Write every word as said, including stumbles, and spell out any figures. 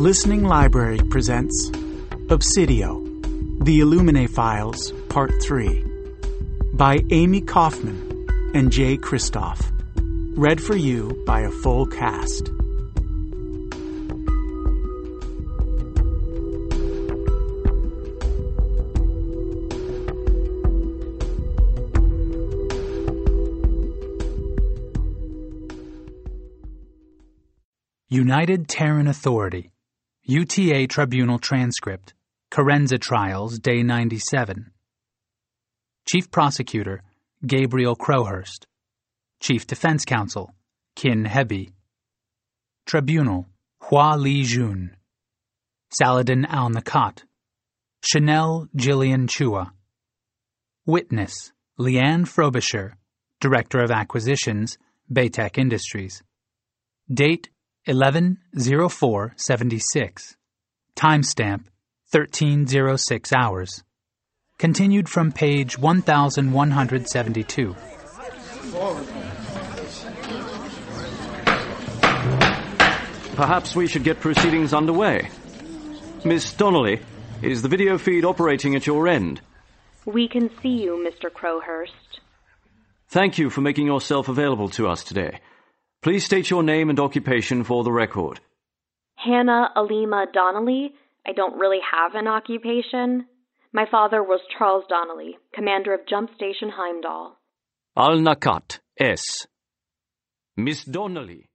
Listening Library presents Obsidio, The Illuminae Files, Part three, by Amy Kaufman and Jay Kristoff. Read for you by a full cast. United Terran Authority, U T A Tribunal Transcript, Carenza Trials, Day ninety-seven. Chief Prosecutor, Gabriel Crowhurst. Chief Defense Counsel, Kin Hebe. Tribunal, Hua Li Jun. Saladin Al-Nakat. Chanel Jillian Chua. Witness, Leanne Frobisher, Director of Acquisitions, Baytech Industries. Date, eleven oh four seventy-six. Timestamp, thirteen oh six hours. Continued from page one thousand one hundred seventy-two. Perhaps we should get proceedings underway. Miss Donnelly, is the video feed operating at your end? We can see you, Mister Crowhurst. Thank you for making yourself available to us today. Please state your name and occupation for the record. Hannah Alima Donnelly. I don't really have an occupation. My father was Charles Donnelly, commander of Jump Station Heimdall. Al-Nakat, S. Miss Donnelly,